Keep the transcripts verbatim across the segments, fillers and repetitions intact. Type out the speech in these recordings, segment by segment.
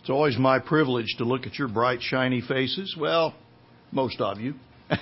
It's always my privilege to look at your bright, shiny faces. Well, most of you.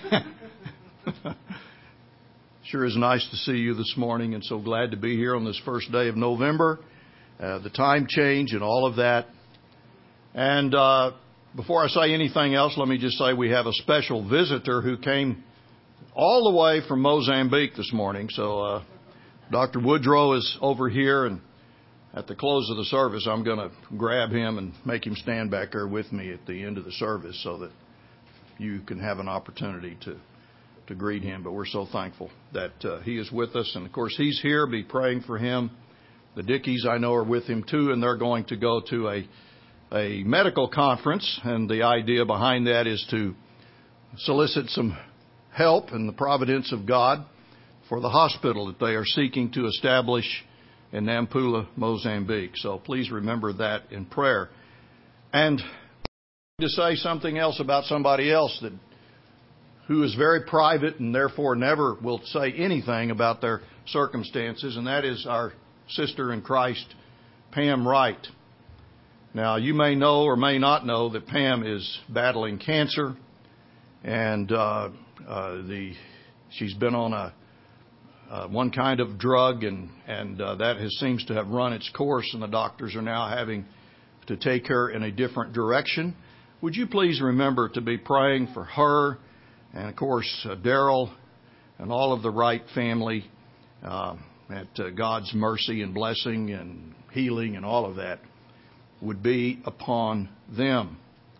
Sure is nice to see you this morning, and so glad to be here on this first day of November. Uh, the time change and all of that. And uh, before I say anything else, let me just say we have a special visitor who came all the way from Mozambique this morning. So uh, Doctor Woodrow is over here, and at the close of the service, I'm going to grab him and make him stand back there with me at the end of the service so that you can have an opportunity to, to greet him. But we're so thankful that uh, he is with us. And, of course, he's here. Be praying for him. The Dickies, I know, are with him, too, and they're going to go to a, a medical conference. And the idea behind that is to solicit some help in the providence of God for the hospital that they are seeking to establish in Nampula, Mozambique. So please remember that in prayer. And to say something else about somebody else that who is very private and therefore never will say anything about their circumstances, and that is our sister in Christ, Pam Wright. Now, you may know or may not know that Pam is battling cancer, and uh, uh, the she's been on a Uh, one kind of drug, and, and uh, that has, seems to have run its course, and the doctors are now having to take her in a different direction. Would you please remember to be praying for her and, of course, uh, Daryl and all of the Wright family, uh, that uh, God's mercy and blessing and healing and all of that would be upon them.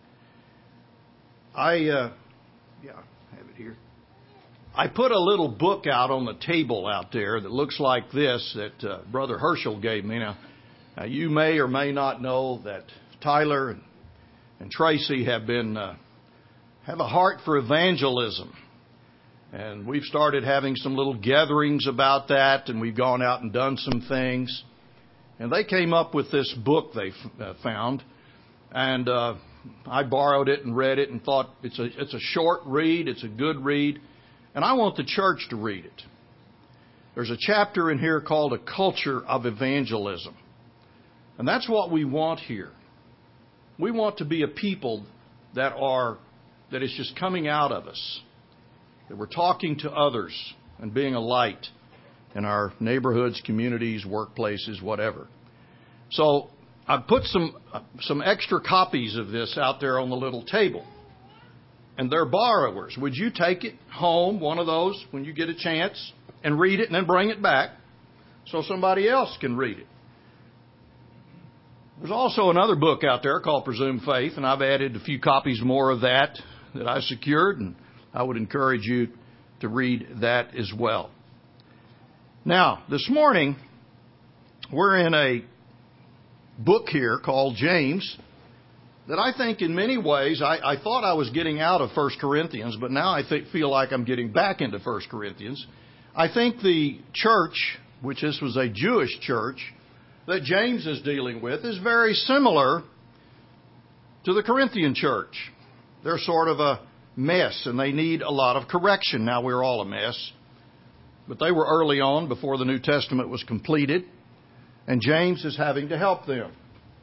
I, uh, yeah, I have it here. I put a little book out on the table out there that looks like this that uh, Brother Herschel gave me. Now, now, you may or may not know that Tyler and, and Tracy have been uh, have a heart for evangelism. And we've started having some little gatherings about that, and we've gone out and done some things. And they came up with this book they f- uh, found, and uh, I borrowed it and read it and thought it's a it's a short read, it's a good read. And I want the church to read it. There's a chapter in here called A Culture of Evangelism. And that's what we want here. We want to be a people that are, that is just coming out of us. That we're talking to others and being a light in our neighborhoods, communities, workplaces, whatever. So I've put some, some extra copies of this out there on the little table. And they're borrowers. Would you take it home, one of those, when you get a chance, and read it and then bring it back so somebody else can read it? There's also another book out there called Presumed Faith, and I've added a few copies more of that that I secured, and I would encourage you to read that as well. Now, this morning, we're in a book here called James, that I think in many ways, I, I thought I was getting out of First Corinthians, but now I think, feel like I'm getting back into First Corinthians. I think the church, which this was a Jewish church, that James is dealing with is very similar to the Corinthian church. They're sort of a mess, and they need a lot of correction. Now, we're all a mess, but they were early on before the New Testament was completed, and James is having to help them.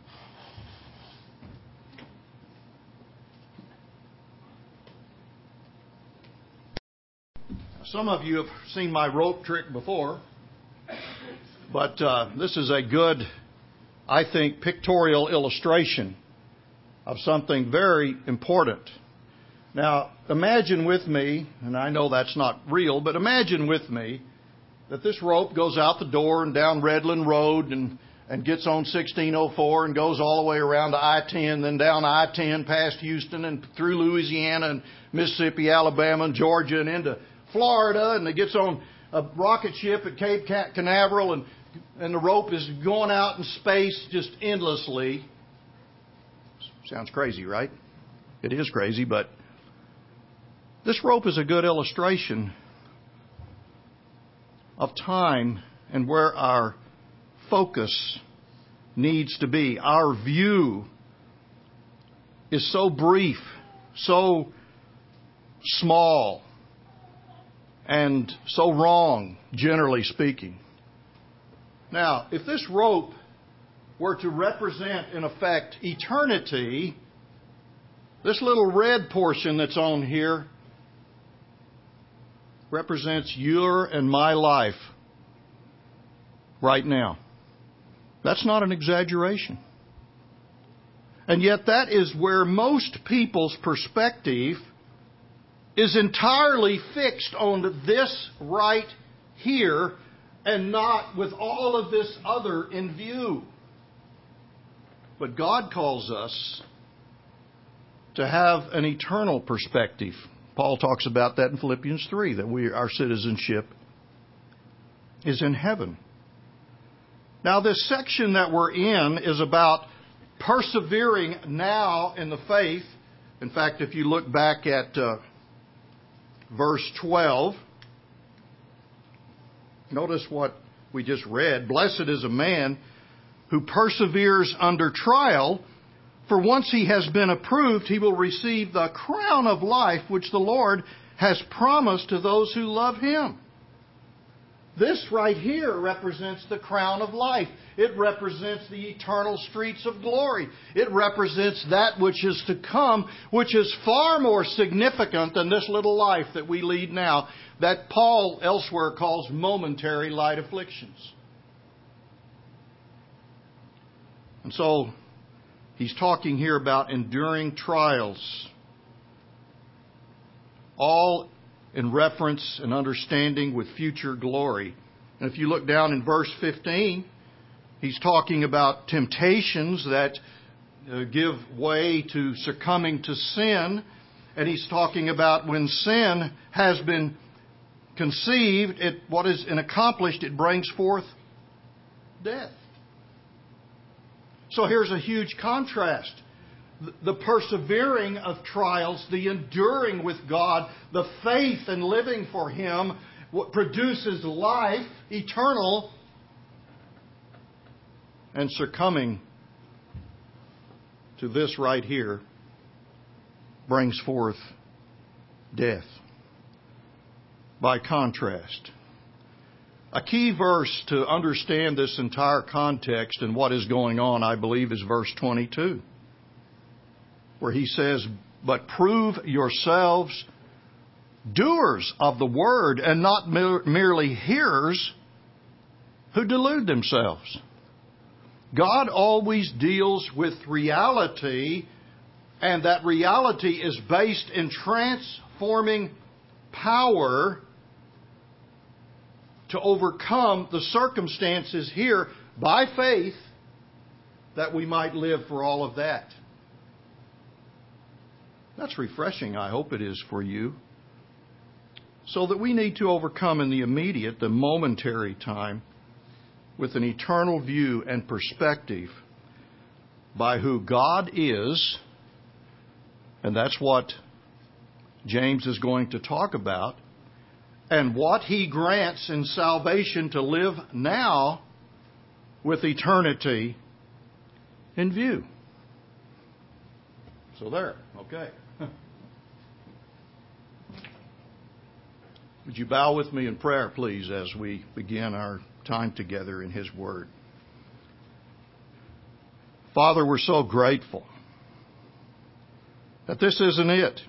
Some of you have seen my rope trick before, but uh, this is a good, I think, pictorial illustration of something very important. Now, imagine with me, and I know that's not real, but imagine with me that this rope goes out the door and down Redland Road and, and gets on sixteen oh four and goes all the way around to I ten, then down I ten past Houston and through Louisiana and Mississippi, Alabama, and Georgia, and into Florida, and it gets on a rocket ship at Cape Canaveral, and and the rope is going out in space just endlessly. Sounds crazy, right? It is crazy, but this rope is a good illustration of time and where our focus needs to be. Our view is so brief, so small, and so wrong, generally speaking. Now, if this rope were to represent, in effect, eternity, this little red portion that's on here represents your and my life right now. That's not an exaggeration. And yet that is where most people's perspective is entirely fixed on this right here and not with all of this other in view. But God calls us to have an eternal perspective. Paul talks about that in Philippians three, that we, our citizenship is in heaven. Now, this section that we're in is about persevering now in the faith. In fact, if you look back at uh, verse twelve, notice what we just read. Blessed is a man who perseveres under trial, for once he has been approved, he will receive the crown of life which the Lord has promised to those who love Him. This right here represents the crown of life. It represents the eternal streets of glory. It represents that which is to come, which is far more significant than this little life that we lead now, that Paul elsewhere calls momentary light afflictions. And so, he's talking here about enduring trials, all in reference and understanding with future glory. And if you look down in verse fifteen, he's talking about temptations that uh, give way to succumbing to sin. And he's talking about when sin has been conceived, it, what is accomplished, it brings forth death. So here's a huge contrast. The persevering of trials, the enduring with God, the faith and living for Him, what produces life, eternal, and succumbing to this right here brings forth death. By contrast, a key verse to understand this entire context and what is going on, I believe, is verse twenty-two, where he says, "But prove yourselves doers of the word and not merely hearers who delude themselves." God always deals with reality, and that reality is based in transforming power to overcome the circumstances here by faith, that we might live for all of that. That's refreshing, I hope it is for you. So that we need to overcome in the immediate, the momentary time, with an eternal view and perspective by who God is, and that's what James is going to talk about, and what He grants in salvation to live now with eternity in view. So there, okay. Would you bow with me in prayer, please, as we begin our time together in His Word? Father, we're so grateful that this isn't it.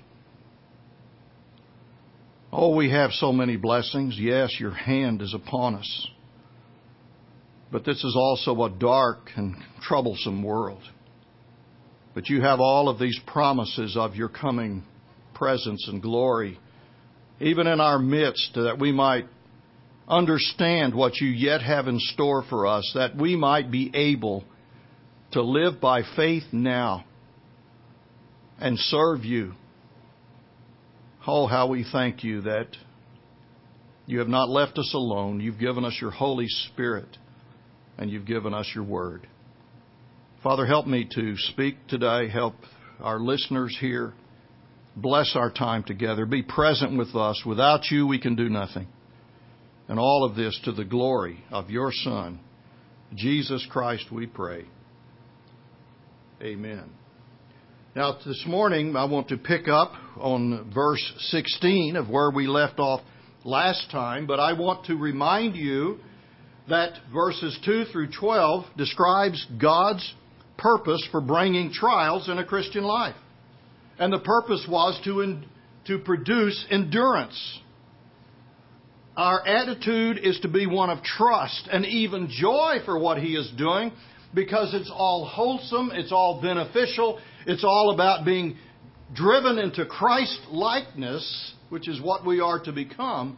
Oh, we have so many blessings. Yes, your hand is upon us. But this is also a dark and troublesome world. But you have all of these promises of your coming presence and glory, even in our midst, that we might understand what you yet have in store for us, that we might be able to live by faith now and serve you. Oh, how we thank you that you have not left us alone. You've given us your Holy Spirit, and you've given us your Word. Father, help me to speak today. Help our listeners here. Bless our time together. Be present with us. Without you, we can do nothing. And all of this to the glory of your Son, Jesus Christ, we pray. Amen. Now, this morning, I want to pick up on verse sixteen of where we left off last time, but I want to remind you that verses two through twelve describes God's purpose for bringing trials in a Christian life. And the purpose was to, in, to produce endurance. Our attitude is to be one of trust and even joy for what He is doing, because it's all wholesome, it's all beneficial, it's all about being driven into Christ-likeness, which is what we are to become,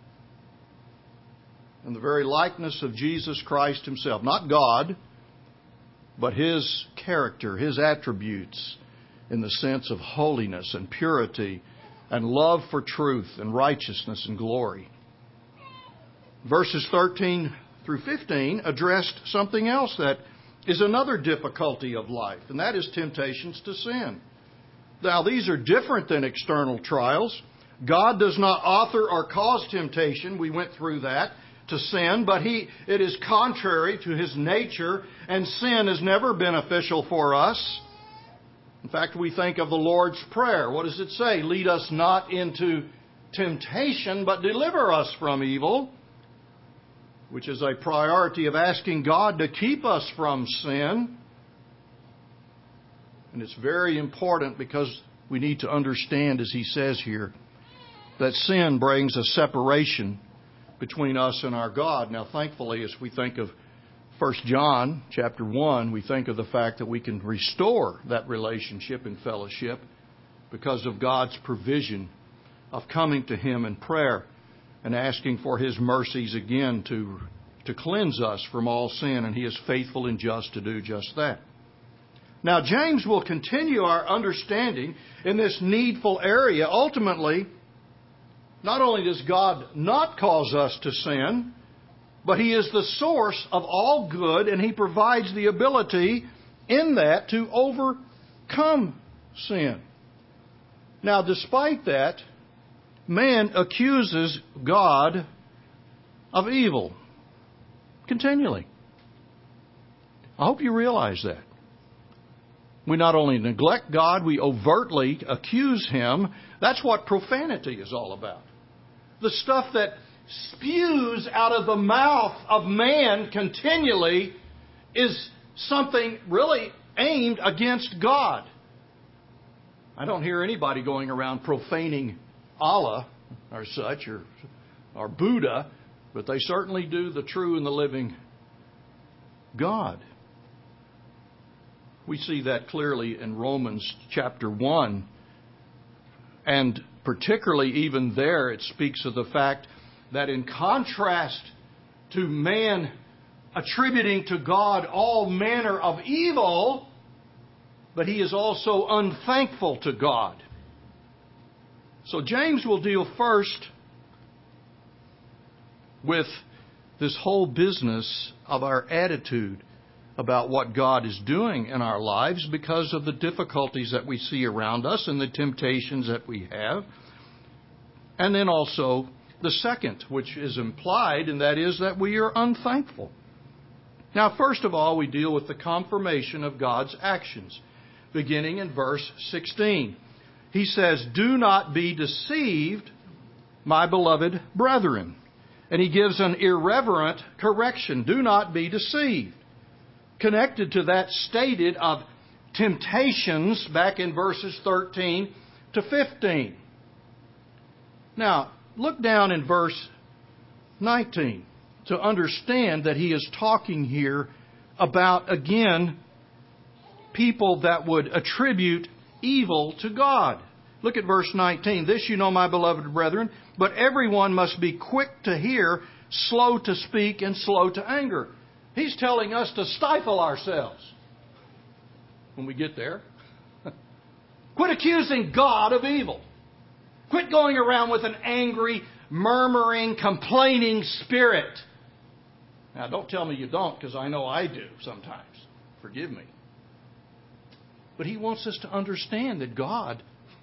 in the very likeness of Jesus Christ Himself. Not God, but His character, His attributes, in the sense of holiness and purity and love for truth and righteousness and glory. Verses thirteen through fifteen addressed something else that is another difficulty of life, and that is temptations to sin. Now, these are different than external trials. God does not author or cause temptation. We went through that, to sin, but he it is contrary to His nature, and sin is never beneficial for us. In fact, we think of the Lord's Prayer. What does it say? Lead us not into temptation, but deliver us from evil, which is a priority of asking God to keep us from sin. And it's very important, because we need to understand, as he says here, that sin brings a separation between us and our God. Now, thankfully, as we think of First John chapter one, we think of the fact that we can restore that relationship and fellowship because of God's provision of coming to Him in prayer and asking for His mercies again to, to cleanse us from all sin, and He is faithful and just to do just that. Now, James will continue our understanding in this needful area. Ultimately, not only does God not cause us to sin, but He is the source of all good, and He provides the ability in that to overcome sin. Now, despite that, man accuses God of evil continually. I hope you realize that. We not only neglect God, we overtly accuse Him. That's what profanity is all about. The stuff that spews out of the mouth of man continually is something really aimed against God. I don't hear anybody going around profaning Allah or such, or, or Buddha, but they certainly do the true and the living God. We see that clearly in Romans chapter one. And particularly even there, it speaks of the fact that in contrast to man attributing to God all manner of evil, but he is also unthankful to God. So James will deal first with this whole business of our attitude about what God is doing in our lives because of the difficulties that we see around us and the temptations that we have. And then also the second, which is implied, and that is that we are unthankful. Now, first of all, we deal with the confirmation of God's actions, beginning in verse sixteen. He says, "Do not be deceived, my beloved brethren." And he gives an irreverent correction. Do not be deceived. Connected to that stated of temptations back in verses thirteen to fifteen. Now, look down in verse nineteen to understand that he is talking here about, again, people that would attribute evil to God. Look at verse nineteen. "This you know, my beloved brethren, but everyone must be quick to hear, slow to speak, and slow to anger." He's telling us to stifle ourselves when we get there. Quit accusing God of evil. Quit going around with an angry, murmuring, complaining spirit. Now, don't tell me you don't, because I know I do sometimes. Forgive me. But he wants us to understand that God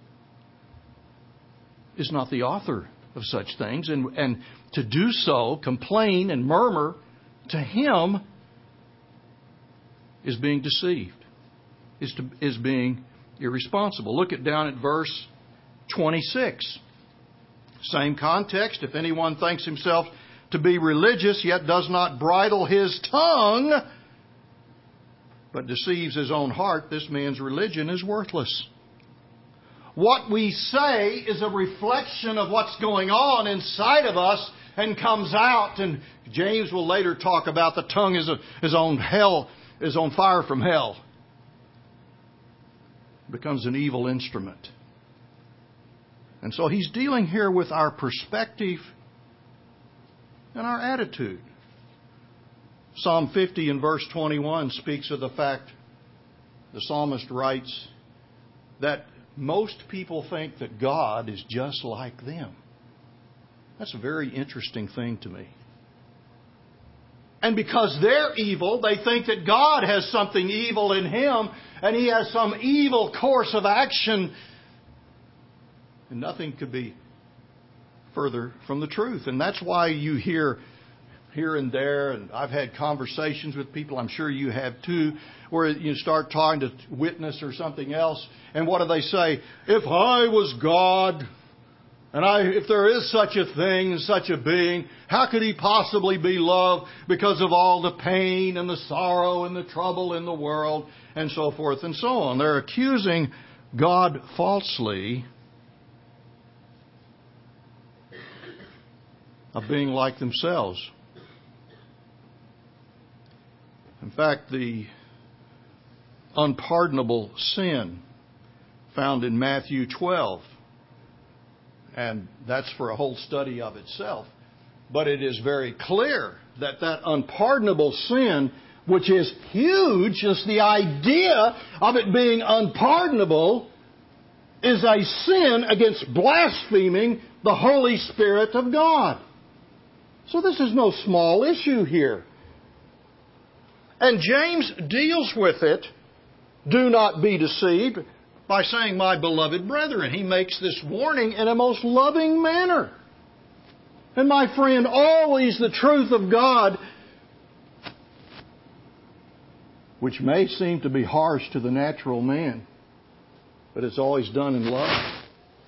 is not the author of such things. And, and to do so, complain and murmur to Him, is being deceived, is, to, is being irresponsible. Look at down at verse twenty-six. Same context. "If anyone thinks himself to be religious, yet does not bridle his tongue, but deceives his own heart, this man's religion is worthless. What we say is a reflection of what's going on inside of us and comes out. And James will later talk about the tongue is, a, is on hell, is on fire from hell. It becomes an evil instrument. And so he's dealing here with our perspective and our attitude. Psalm fifty and verse twenty-one speaks of the fact, the psalmist writes, that most people think that God is just like them. That's a very interesting thing to me. And because they're evil, they think that God has something evil in Him and He has some evil course of action. And nothing could be further from the truth. And that's why you hear here and there, and I've had conversations with people, I'm sure you have too, where you start talking to witness or something else, and what do they say? If I was God, and I, if there is such a thing, such a being, how could He possibly be loved because of all the pain and the sorrow and the trouble in the world, and so forth and so on. They're accusing God falsely of being like themselves. In fact, the unpardonable sin found in Matthew twelve, and that's for a whole study of itself, but it is very clear that that unpardonable sin, which is huge, just the idea of it being unpardonable, is a sin against blaspheming the Holy Spirit of God. So this is no small issue here. And James deals with it, do not be deceived, by saying, my beloved brethren. He makes this warning in a most loving manner. And my friend, always the truth of God, which may seem to be harsh to the natural man, but it's always done in love.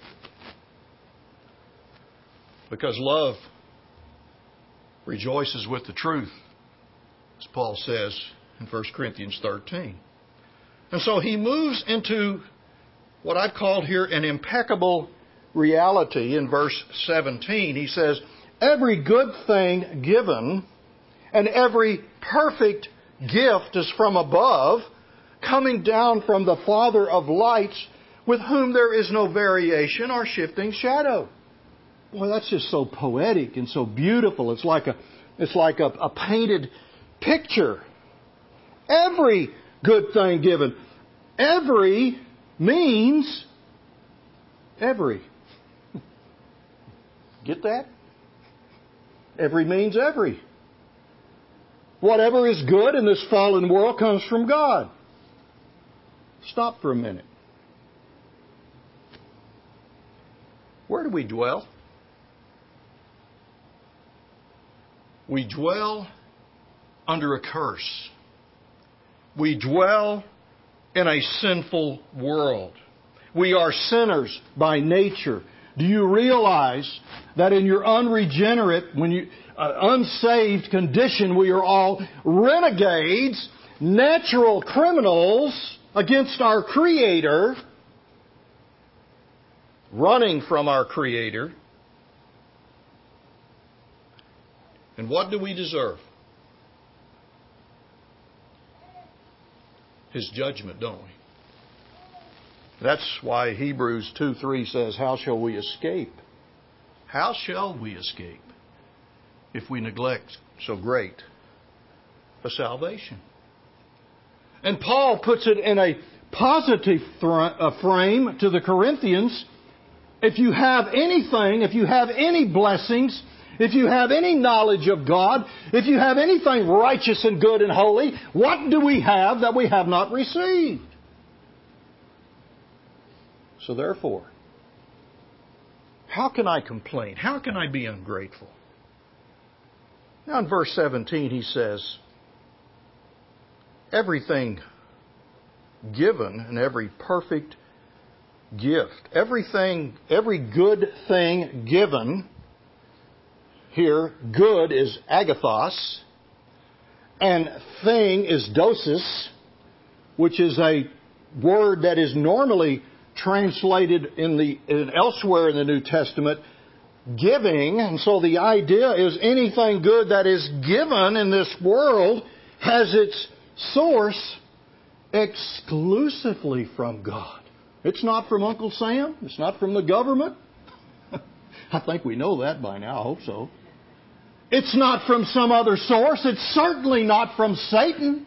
Because love rejoices with the truth, as Paul says in First Corinthians thirteen. And so he moves into what I've called here an impeccable reality in verse seventeen. He says, every good thing given and every perfect gift is from above, coming down from the Father of lights, with whom there is no variation or shifting shadow. Boy, that's just so poetic and so beautiful. It's like a, it's like a, a painted picture. Every good thing given. Every means every. Get that? Every means every. Whatever is good in this fallen world comes from God. Stop for a minute. Where do we dwell? We dwell under a curse. We dwell in a sinful world. We are sinners by nature. Do you realize that in your unregenerate, when you uh, unsaved condition, we are all renegades, natural criminals against our Creator, running from our Creator? And what do we deserve? His judgment, don't we? That's why Hebrews two three says, how shall we escape? How shall we escape if we neglect so great a salvation? And Paul puts it in a positive th- frame to the Corinthians. If you have anything, if you have any blessings, if you have any knowledge of God, if you have anything righteous and good and holy, what do we have that we have not received? So therefore, how can I complain? How can I be ungrateful? Now in verse seventeen he says, everything given and every perfect gift, everything, every good thing given, here, good is agathos, and thing is dosis, which is a word that is normally translated in the in elsewhere in the New Testament, giving. And so the idea is anything good that is given in this world has its source exclusively from God. It's not from Uncle Sam. It's not from the government. I think we know that by now. I hope so. It's not from some other source. It's certainly not from Satan.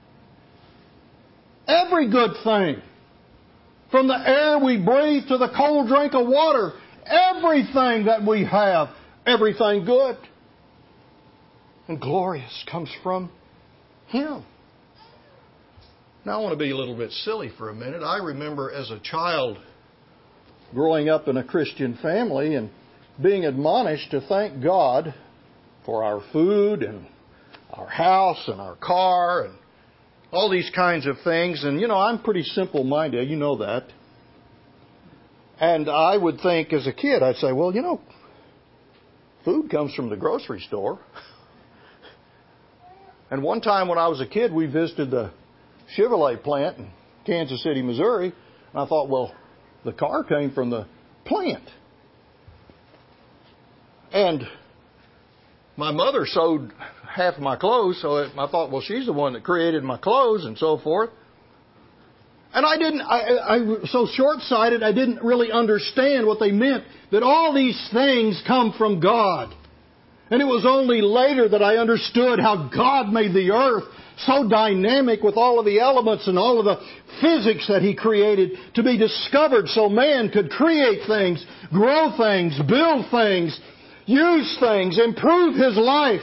Every good thing, from the air we breathe to the cold drink of water, everything that we have, everything good and glorious comes from Him. Now I want to be a little bit silly for a minute. I remember as a child growing up in a Christian family and being admonished to thank God for our food and our house and our car and all these kinds of things. And, you know, I'm pretty simple-minded. You know that. And I would think as a kid, I'd say, well, you know, food comes from the grocery store. And one time when I was a kid, we visited the Chevrolet plant in Kansas City, Missouri. And I thought, well, the car came from the plant. And my mother sewed half of my clothes, so I thought, well, she's the one that created my clothes and so forth. And I didn't, I, I was so short-sighted, I didn't really understand what they meant, that all these things come from God. And it was only later that I understood how God made the earth so dynamic with all of the elements and all of the physics that He created to be discovered so man could create things, grow things, build things, use things, improve his life.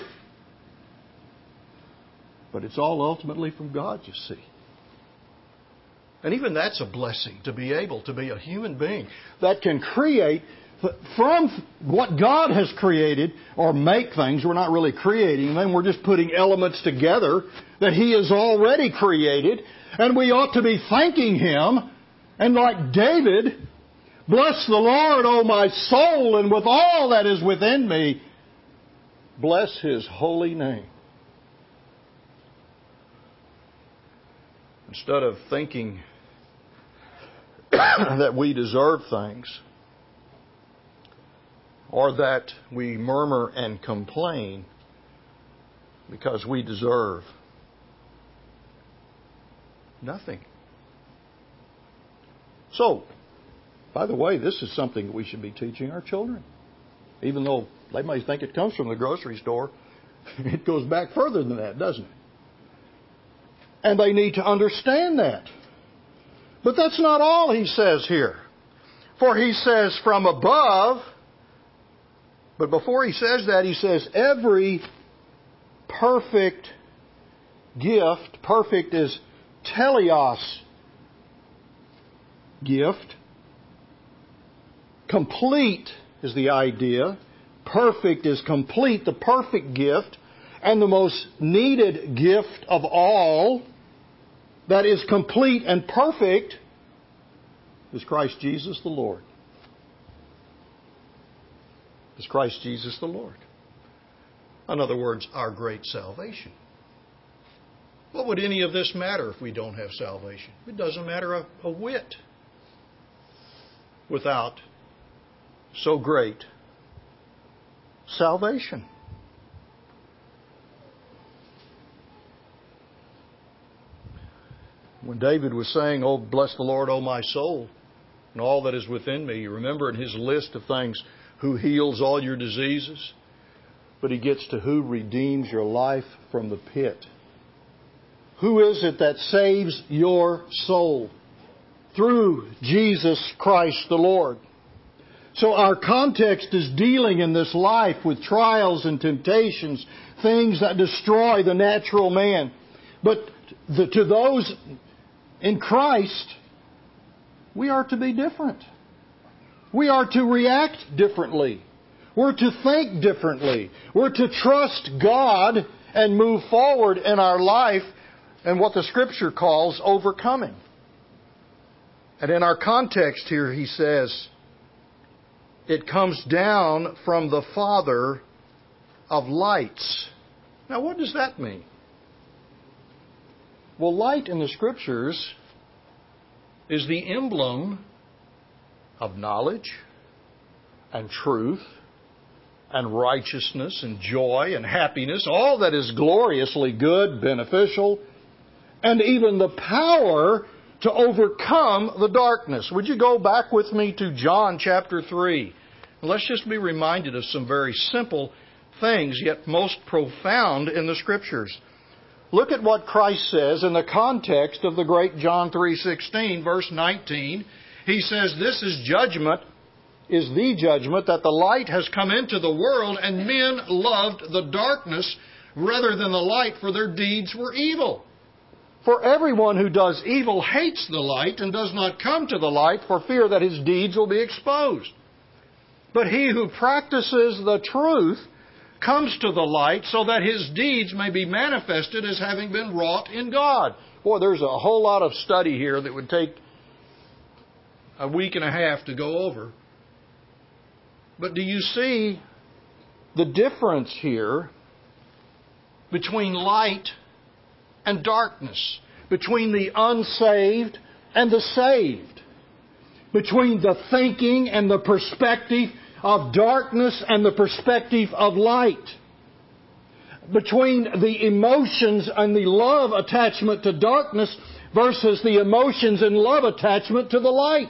But it's all ultimately from God, you see. And even that's a blessing, to be able to be a human being that can create from what God has created, or make things. We're not really creating them. We're just putting elements together that He has already created. And we ought to be thanking Him. And like David, bless the Lord, O my soul, and with all that is within me, bless His holy name. Instead of thinking that we deserve things, or that we murmur and complain because we deserve nothing. So, by the way, this is something that we should be teaching our children. Even though they may think it comes from the grocery store, it goes back further than that, doesn't it? And they need to understand that. But that's not all He says here. For He says from above. But before He says that, He says every perfect gift, perfect is teleos gift. Complete is the idea. Perfect is complete, the perfect gift. And the most needed gift of all, that is complete and perfect, is Christ Jesus the Lord. Is Christ Jesus the Lord. In other words, our great salvation. What would any of this matter if we don't have salvation? It doesn't matter a, a whit without so great salvation. When David was saying, "Oh, bless the Lord, O my soul, and all that is within me," you remember in his list of things, who heals all your diseases? But he gets to who redeems your life from the pit. Who is it that saves your soul? Through Jesus Christ the Lord. So our context is dealing in this life with trials and temptations, things that destroy the natural man. But the, to those in Christ, we are to be different. We are to react differently. We're to think differently. We're to trust God and move forward in our life in what the Scripture calls overcoming. And in our context here, he says, it comes down from the Father of lights. Now, what does that mean? Well, light in the Scriptures is the emblem of knowledge and truth and righteousness and joy and happiness, all that is gloriously good, beneficial, and even the power to overcome the darkness. Would you go back with me to John chapter three? Let's just be reminded of some very simple things, yet most profound in the Scriptures. Look at what Christ says in the context of the great John three sixteen, verse nineteen. He says, "This is judgment, is the judgment, that the light has come into the world, and men loved the darkness rather than the light, for their deeds were evil. For everyone who does evil hates the light and does not come to the light for fear that his deeds will be exposed. But he who practices the truth comes to the light so that his deeds may be manifested as having been wrought in God." Boy, there's a whole lot of study here that would take a week and a half to go over. But do you see the difference here between light and darkness, between the unsaved and the saved, between the thinking and the perspective of darkness and the perspective of light, between the emotions and the love attachment to darkness versus the emotions and love attachment to the light?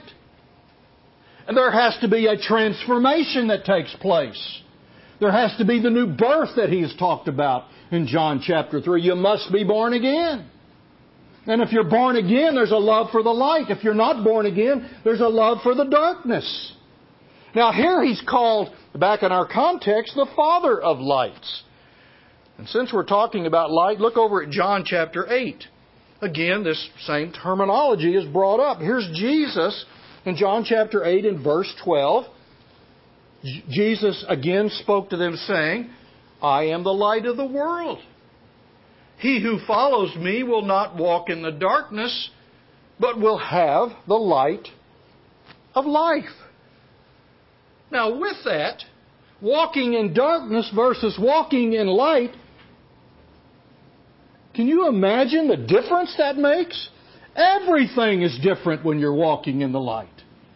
And there has to be a transformation that takes place. There has to be the new birth that He's talked about in John chapter three. You must be born again. And if you're born again, there's a love for the light. If you're not born again, there's a love for the darkness. Now here He's called, back in our context, the Father of lights. And since we're talking about light, look over at John chapter eight. Again, this same terminology is brought up. Here's Jesus in John chapter eight and verse twelve. J- Jesus again spoke to them saying, "I am the light of the world. He who follows me will not walk in the darkness, but will have the light of life." Now with that, walking in darkness versus walking in light, can you imagine the difference that makes? Everything is different when you're walking in the light.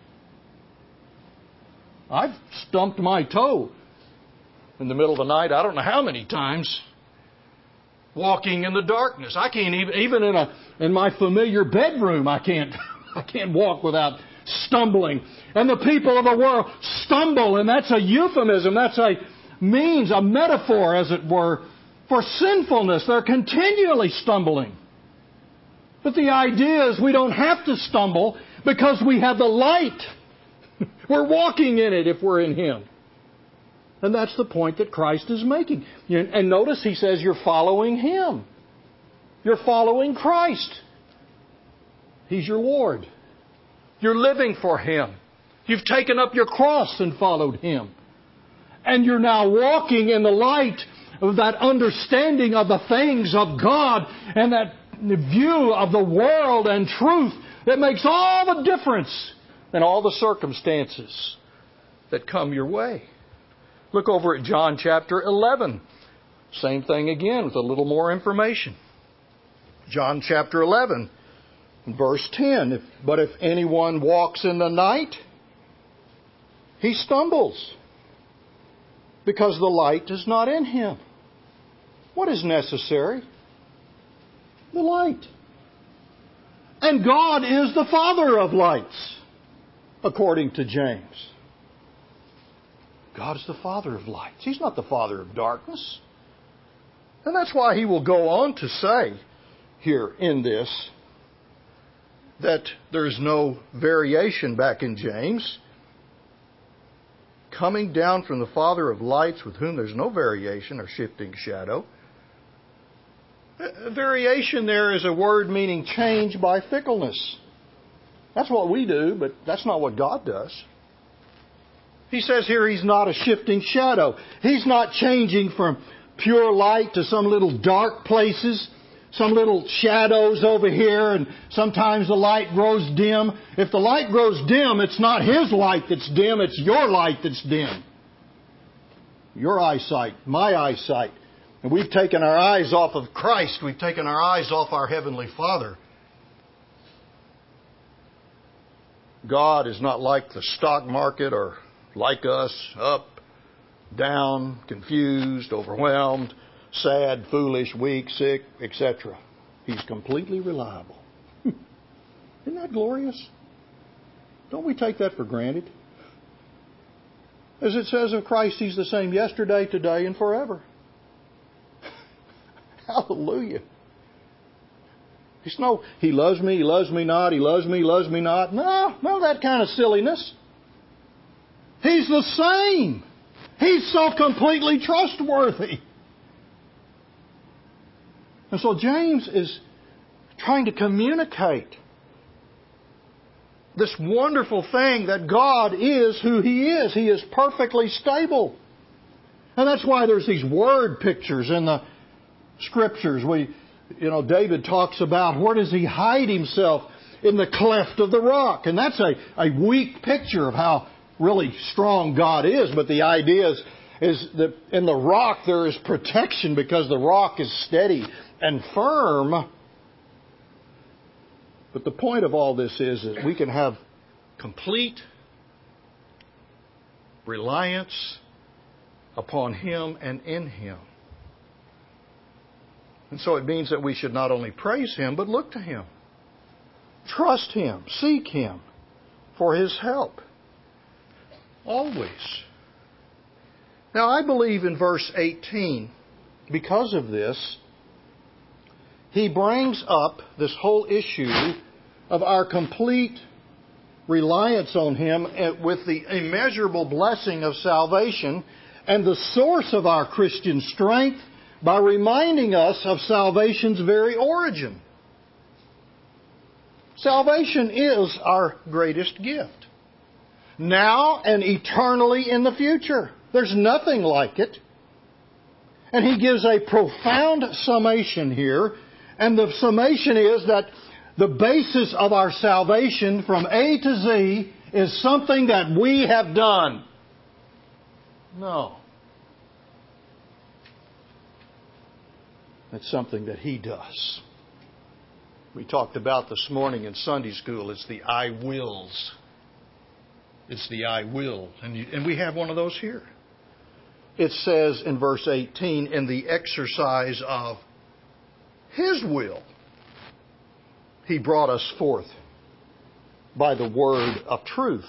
I've stumped my toe in the middle of the night, I don't know how many times, walking in the darkness. I can't even, even in a, in my familiar bedroom, I can't, I can't walk without stumbling. And the people of the world stumble, and that's a euphemism, that's a means, a metaphor, as it were, for sinfulness. They're continually stumbling. But the idea is we don't have to stumble because we have the light. We're walking in it if we're in Him. And that's the point that Christ is making. And notice He says you're following Him. You're following Christ. He's your Lord. You're living for Him. You've taken up your cross and followed Him. And you're now walking in the light of that understanding of the things of God and that view of the world and truth that makes all the difference in all the circumstances that come your way. Look over at John chapter eleven. Same thing again with a little more information. John chapter eleven, verse ten. If, but if anyone walks in the night, he stumbles, because the light is not in him. What is necessary? The light. And God is the Father of lights, according to James. God is the Father of lights. He's not the Father of darkness. And that's why He will go on to say here in this that there's no variation back in James. Coming down from the Father of lights, with whom there's no variation or shifting shadow. Variation there is a word meaning change by fickleness. That's what we do, but that's not what God does. He says here He's not a shifting shadow. He's not changing from pure light to some little dark places, some little shadows over here, and sometimes the light grows dim. If the light grows dim, it's not His light that's dim, it's your light that's dim. your eyesight, my eyesight, and we've taken our eyes off of Christ. We've taken our eyes off our Heavenly Father. God is not like the stock market or like us, up, down, confused, overwhelmed, sad, foolish, weak, sick, et cetera. He's completely reliable. Isn't that glorious? Don't we take that for granted? As it says of Christ, He's the same yesterday, today, and forever. Hallelujah. It's no, He loves me, He loves me not, He loves me, He loves me not. No, no, that kind of silliness. He's the same. He's so completely trustworthy. And so James is trying to communicate this wonderful thing that God is who He is. He is perfectly stable. And that's why there's these word pictures in the Scriptures. We, you know, David talks about where does He hide Himself? In the cleft of the rock. And that's a, a weak picture of how really strong God is. But the idea is, is that in the rock there is protection because the rock is steady and firm. But the point of all this is that we can have complete reliance upon Him and in Him. And so it means that we should not only praise Him, but look to Him. Trust Him. Seek Him for His help. Always. Now I believe in verse eighteen, because of this, he brings up this whole issue of our complete reliance on Him with the immeasurable blessing of salvation and the source of our Christian strength by reminding us of salvation's very origin. Salvation is our greatest gift. Now and eternally in the future. There's nothing like it. And he gives a profound summation here. And the summation is that the basis of our salvation from A to Z is something that we have done. No. It's something that He does. We talked about this morning in Sunday school. It's the I wills. It's the I will. And, you, and we have one of those here. It says in verse eighteen, in the exercise of His will, He brought us forth by the word of truth.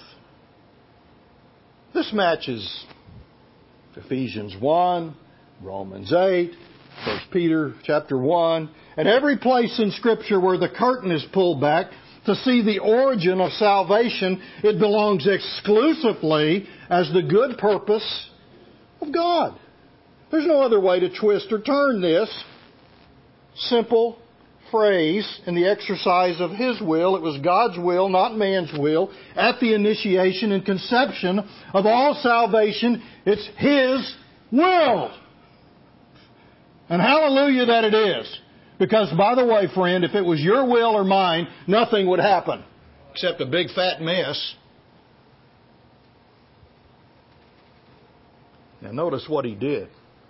This matches Ephesians one, Romans eight, First Peter chapter one, and every place in Scripture where the curtain is pulled back to see the origin of salvation, it belongs exclusively as the good purpose of God. There's no other way to twist or turn this simple phrase in the exercise of His will. It was God's will, not man's will, at the initiation and conception of all salvation. It's His will. And hallelujah that it is. Because, by the way, friend, if it was your will or mine, nothing would happen. Except a big fat mess. Now notice what He did.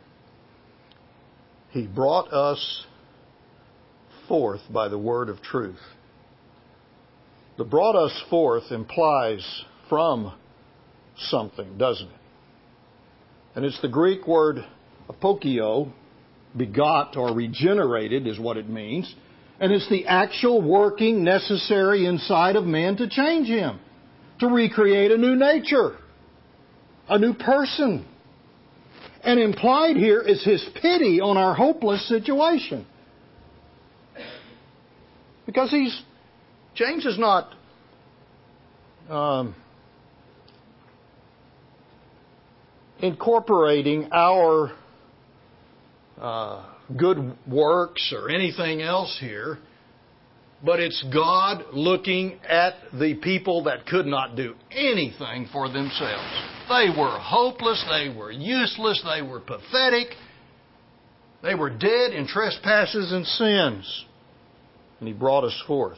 He brought us forth by the word of truth. The brought us forth implies from something, doesn't it? And it's the Greek word apokio, begot or regenerated is what it means. And it's the actual working necessary inside of man to change him, to recreate a new nature, a new person. And implied here is His pity on our hopeless situation. Because he's, James is not um, incorporating our uh, good works or anything else here, but it's God looking at the people that could not do anything for themselves. They were hopeless, they were useless, they were pathetic, they were dead in trespasses and sins. And He brought us forth.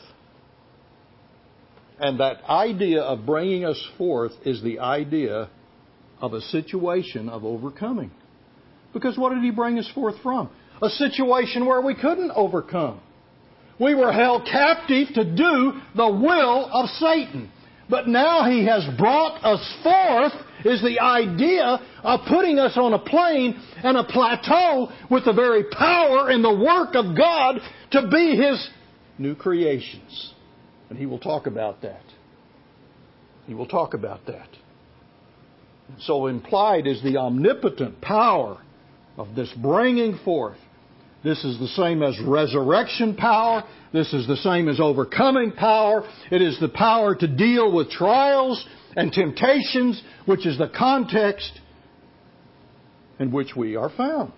And that idea of bringing us forth is the idea of a situation of overcoming. Because what did He bring us forth from? A situation where we couldn't overcome. We were held captive to do the will of Satan. But now He has brought us forth is the idea of putting us on a plane and a plateau with the very power and the work of God to be His new creations. And He will talk about that. He will talk about that. So implied is the omnipotent power of this bringing forth. This is the same as resurrection power. This is the same as overcoming power. It is the power to deal with trials and temptations, which is the context in which we are found.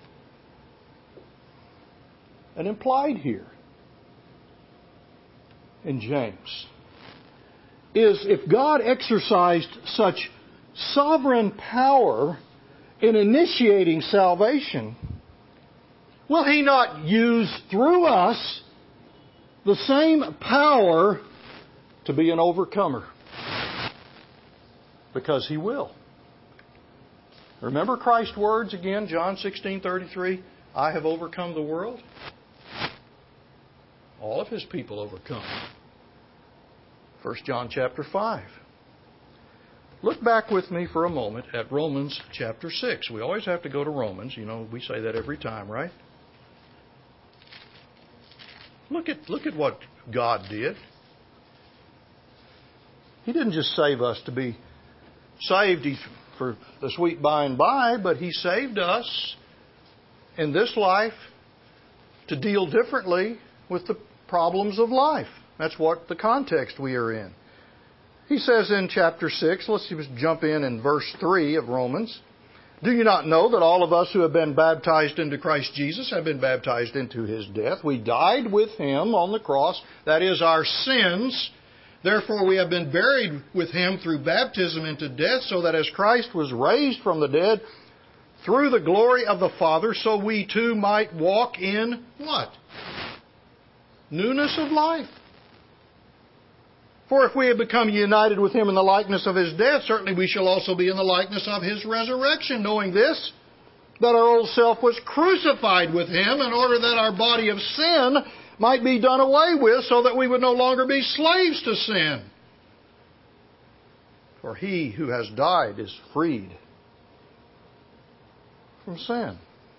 And implied here in James is if God exercised such sovereign power in initiating salvation, will He not use through us the same power to be an overcomer? Because He will. Remember Christ's words again, John sixteen thirty-three, I have overcome the world. All of His people overcome. First John chapter five. Look back with me for a moment at Romans chapter six. We always have to go to Romans. You know, we say that every time, right? Look at, look at what God did. He didn't just save us to be saved for the sweet by and by, but He saved us in this life to deal differently with the problems of life. That's what the context we are in. He says in chapter six, let's just jump in in verse three of Romans. Do you not know that all of us who have been baptized into Christ Jesus have been baptized into His death? We died with Him on the cross. That is our sins. Therefore we have been buried with Him through baptism into death, so that as Christ was raised from the dead through the glory of the Father, so we too might walk in what? Newness of life. For if we have become united with Him in the likeness of His death, certainly we shall also be in the likeness of His resurrection, knowing this, that our old self was crucified with Him in order that our body of sin might be done away with, so that we would no longer be slaves to sin. For he who has died is freed from sin.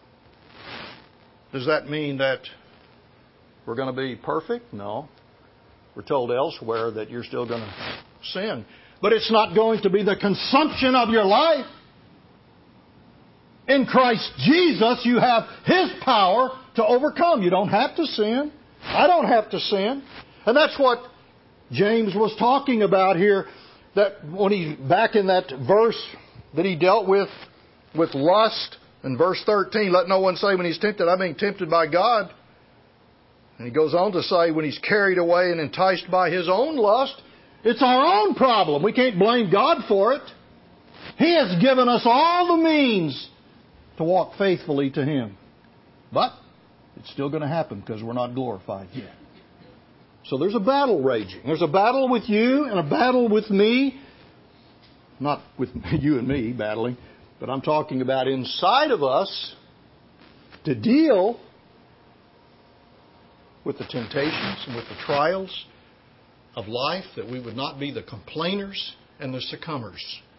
Does that mean that we're going to be perfect? No. We're told elsewhere that you're still going to sin. But it's not going to be the consumption of your life. In Christ Jesus, you have His power to overcome. You don't have to sin. I don't have to sin. And that's what James was talking about here. That when he, back in that verse that he dealt with, with lust, in verse thirteen, let no one say when he's tempted, I'm being tempted by God. And he goes on to say, when he's carried away and enticed by his own lust, it's our own problem. We can't blame God for it. He has given us all the means to walk faithfully to Him. But it's still going to happen because we're not glorified yet. So there's a battle raging. There's a battle with you and a battle with me. Not with you and me battling, but I'm talking about inside of us to deal with the temptations and with the trials of life, that we would not be the complainers and the succumbers.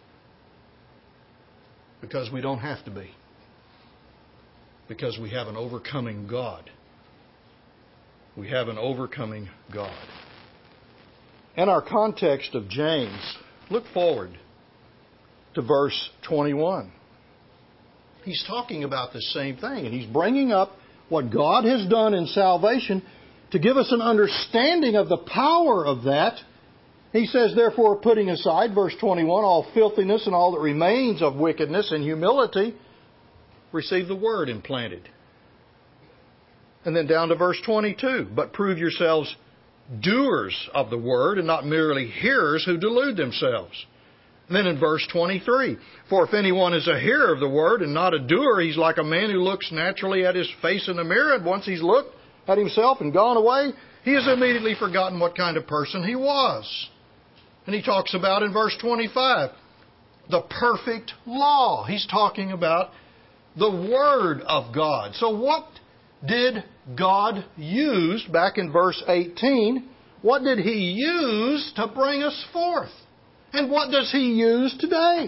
Because we don't have to be. Because we have an overcoming God. We have an overcoming God. In our context of James, look forward to verse twenty-one. He's talking about the same thing, and he's bringing up what God has done in salvation to give us an understanding of the power of that. He says, therefore, putting aside, verse twenty-one, all filthiness and all that remains of wickedness and humility, receive the word implanted. And then down to verse twenty-two, but prove yourselves doers of the word and not merely hearers who delude themselves. And then in verse twenty-three, for if anyone is a hearer of the word and not a doer, he's like a man who looks naturally at his face in the mirror, and once he's looked at himself and gone away, he has immediately forgotten what kind of person he was. And he talks about in verse twenty-five, the perfect law. He's talking about the Word of God. So what did God use back in verse eighteen? What did He use to bring us forth? And what does He use today?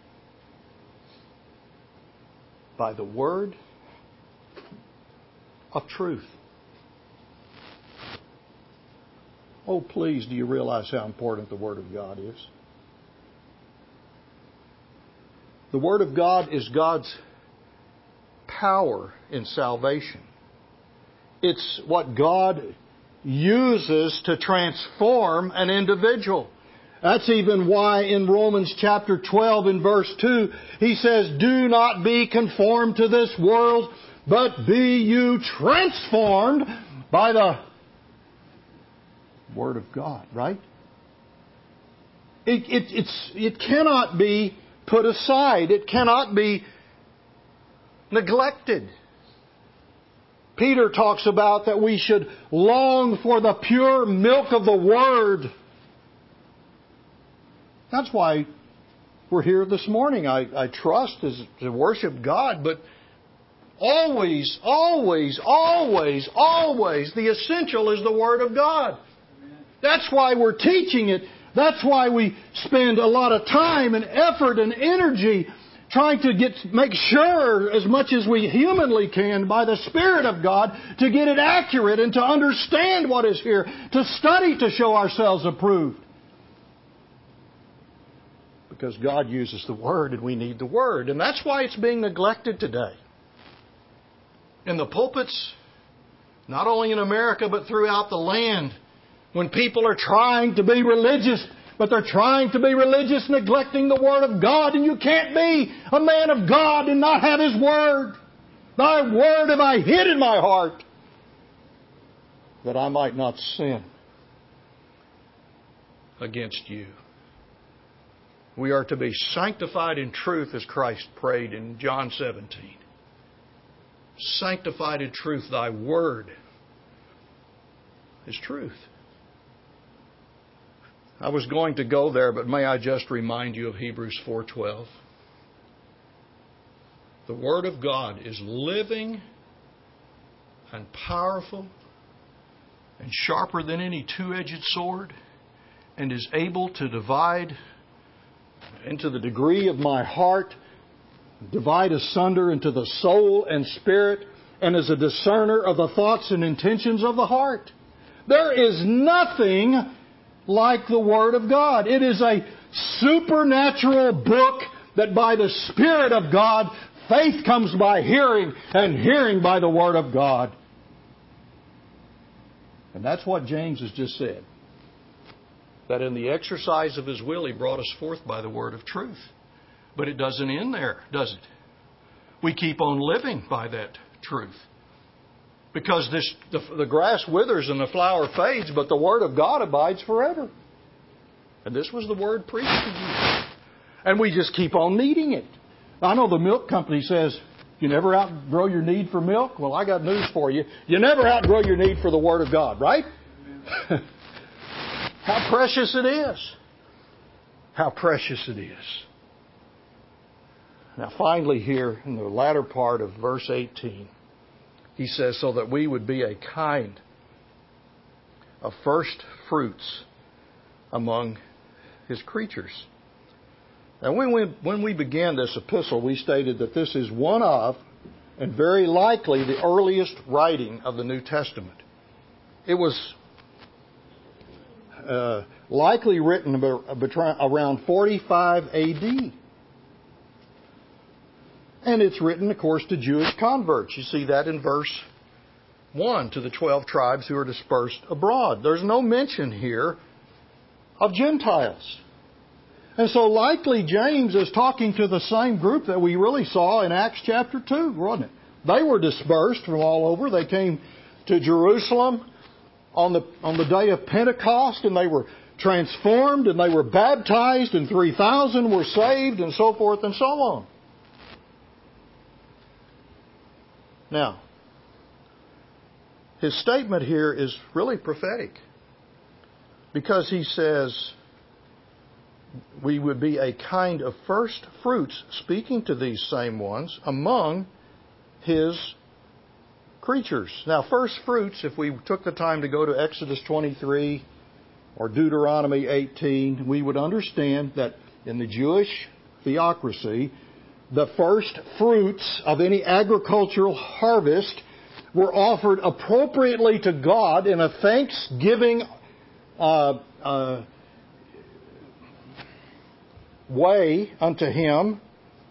By the Word of truth. Oh, please, do you realize how important the Word of God is? The Word of God is God's power in salvation. It's what God uses to transform an individual. That's even why in Romans chapter twelve in verse two, he says, "Do not be conformed to this world, but be you transformed by the Word of God," right? It, it, it's, it cannot be put aside. It cannot be neglected. Peter talks about that we should long for the pure milk of the Word. That's why we're here this morning. I, I trust is to worship God, but always, always, always, always, the essential is the Word of God. That's why we're teaching it. That's why we spend a lot of time and effort and energy trying to get make sure as much as we humanly can by the Spirit of God to get it accurate and to understand what is here, to study to show ourselves approved. Because God uses the Word and we need the Word. And that's why it's being neglected today. In the pulpits, not only in America but throughout the land, when people are trying to be religious, but they're trying to be religious, neglecting the Word of God. And you can't be a man of God and not have His Word. Thy Word have I hid in my heart, that I might not sin against you. We are to be sanctified in truth as Christ prayed in John seventeen. Sanctified in truth, Thy Word is truth. I was going to go there, but may I just remind you of Hebrews four twelve. The Word of God is living and powerful and sharper than any two-edged sword, and is able to divide into the degree of my heart, divide asunder into the soul and spirit, and is a discerner of the thoughts and intentions of the heart. There is nothing like the Word of God. It is a supernatural book that by the Spirit of God, faith comes by hearing, and hearing by the Word of God. And that's what James has just said. That in the exercise of His will, He brought us forth by the Word of truth. But it doesn't end there, does it? We keep on living by that truth. Because this, the, the grass withers and the flower fades, but the Word of God abides forever. And this was the Word preached to you. And we just keep on needing it. I know the milk company says, you never outgrow your need for milk. Well, I got news for you. You never outgrow your need for the Word of God, right? How precious it is. How precious it is. Now finally here in the latter part of verse eighteen, he says, so that we would be a kind of first fruits among His creatures. Now when we, when we began this epistle, we stated that this is one of, and very likely the earliest writing of the New Testament. It was uh, likely written around forty-five A D. And it's written, of course, to Jewish converts. You see that in verse one, to the twelve tribes who are dispersed abroad. There's no mention here of Gentiles. And so likely James is talking to the same group that we really saw in Acts chapter two, wasn't it? They were dispersed from all over. They came to Jerusalem on the, on the day of Pentecost, and they were transformed, and they were baptized, and three thousand were saved, and so forth and so on. Now, his statement here is really prophetic, because he says, we would be a kind of first fruits, speaking to these same ones, among His creatures. Now, first fruits, if we took the time to go to Exodus twenty-three or Deuteronomy eighteen, we would understand that in the Jewish theocracy, the first fruits of any agricultural harvest were offered appropriately to God in a thanksgiving uh, uh, way unto Him,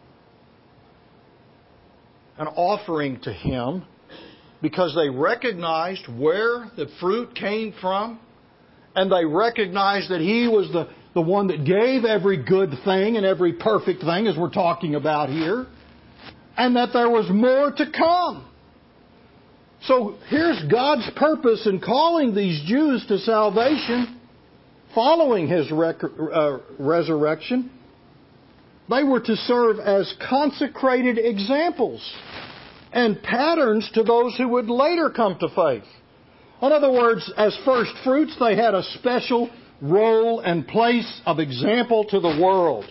an offering to Him, because they recognized where the fruit came from, and they recognized that He was the, the one that gave every good thing and every perfect thing, as we're talking about here, and that there was more to come. So here's God's purpose in calling these Jews to salvation following His rec- uh, resurrection. They were to serve as consecrated examples and patterns to those who would later come to faith. In other words, as first fruits, they had a special role and place of example to the world.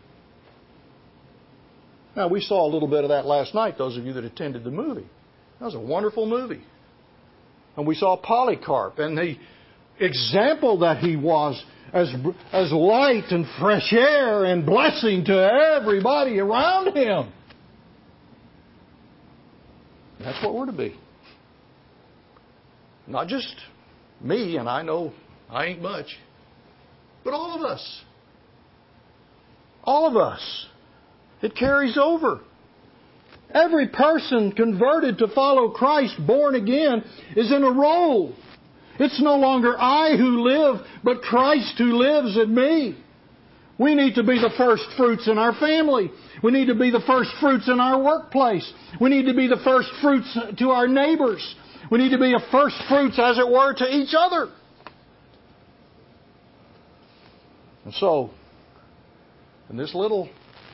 Now, we saw a little bit of that last night, those of you that attended the movie. That was a wonderful movie. And we saw Polycarp and the example that he was as, as light and fresh air and blessing to everybody around him. That's what we're to be. Not just me, and I know I ain't much, but all of us. All of us. It carries over. Every person converted to follow Christ, born again, is in a role. It's no longer I who live, but Christ who lives in me. We need to be the first fruits in our family. We need to be the first fruits in our workplace. We need to be the first fruits to our neighbors. We need to be a first fruits, as it were, to each other. And so, in this little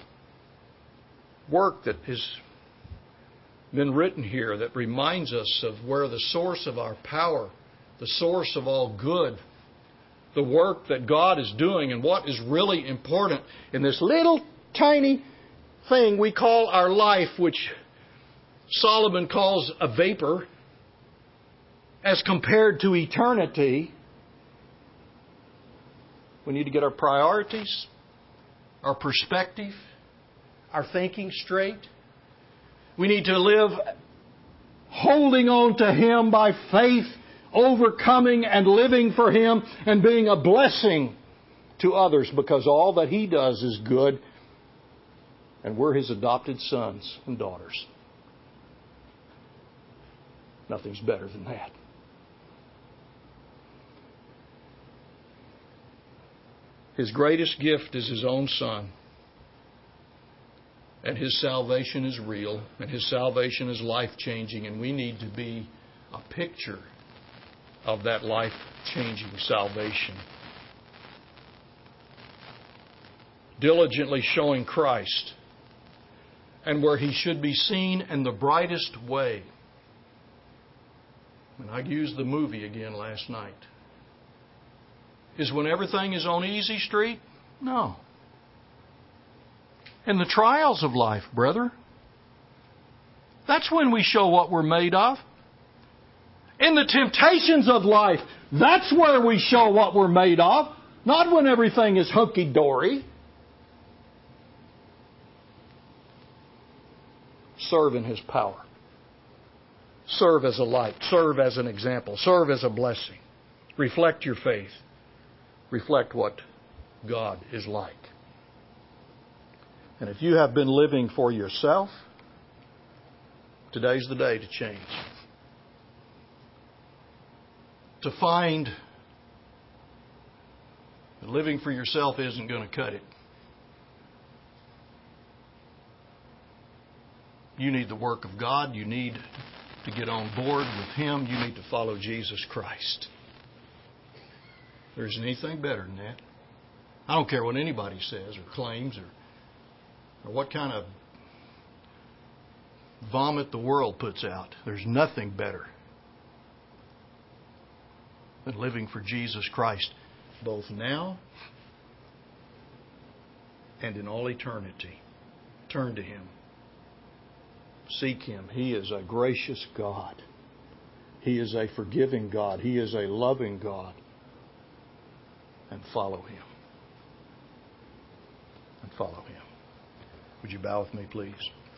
work that has been written here that reminds us of where the source of our power, the source of all good, the work that God is doing, and what is really important in this little tiny thing we call our life, which Solomon calls a vapor, as compared to eternity. We need to get our priorities, our perspective, our thinking straight. We need to live holding on to Him by faith, overcoming and living for Him and being a blessing to others, because all that He does is good and we're His adopted sons and daughters. Nothing's better than that. His greatest gift is His own Son. And His salvation is real, and His salvation is life-changing, and we need to be a picture of that life-changing salvation. Diligently showing Christ, and where He should be seen in the brightest way. And I used the movie again last night. Is when everything is on easy street? No. In the trials of life, brother, that's when we show what we're made of. In the temptations of life, that's where we show what we're made of. Not when everything is hunky-dory. Serve in His power. Serve as a light. Serve as an example. Serve as a blessing. Reflect your faith. Reflect what God is like. And if you have been living for yourself, today's the day to change. To find that living for yourself isn't going to cut it. You need the work of God. You need to get on board with Him. You need to follow Jesus Christ. There isn't anything better than that. I don't care what anybody says or claims or or what kind of vomit the world puts out. There's nothing better than living for Jesus Christ, both now and in all eternity. Turn to Him. Seek Him. He is a gracious God. He is a forgiving God. He is a loving God. And follow Him. And follow Him. Would you bow with me, please?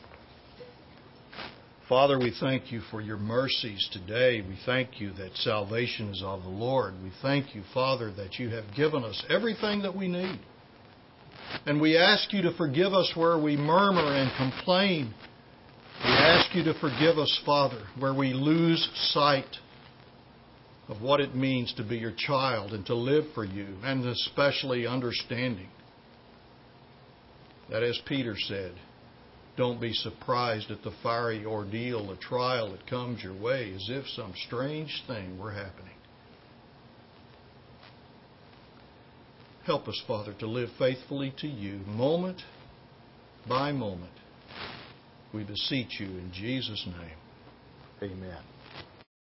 Father, we thank You for Your mercies today. We thank You that salvation is of the Lord. We thank You, Father, that You have given us everything that we need. And we ask You to forgive us where we murmur and complain. We ask You to forgive us, Father, where we lose sight of what it means to be Your child and to live for You, and especially understanding that, as Peter said, don't be surprised at the fiery ordeal, the trial that comes your way, as if some strange thing were happening. Help us, Father, to live faithfully to You, moment by moment. We beseech You in Jesus' name. Amen.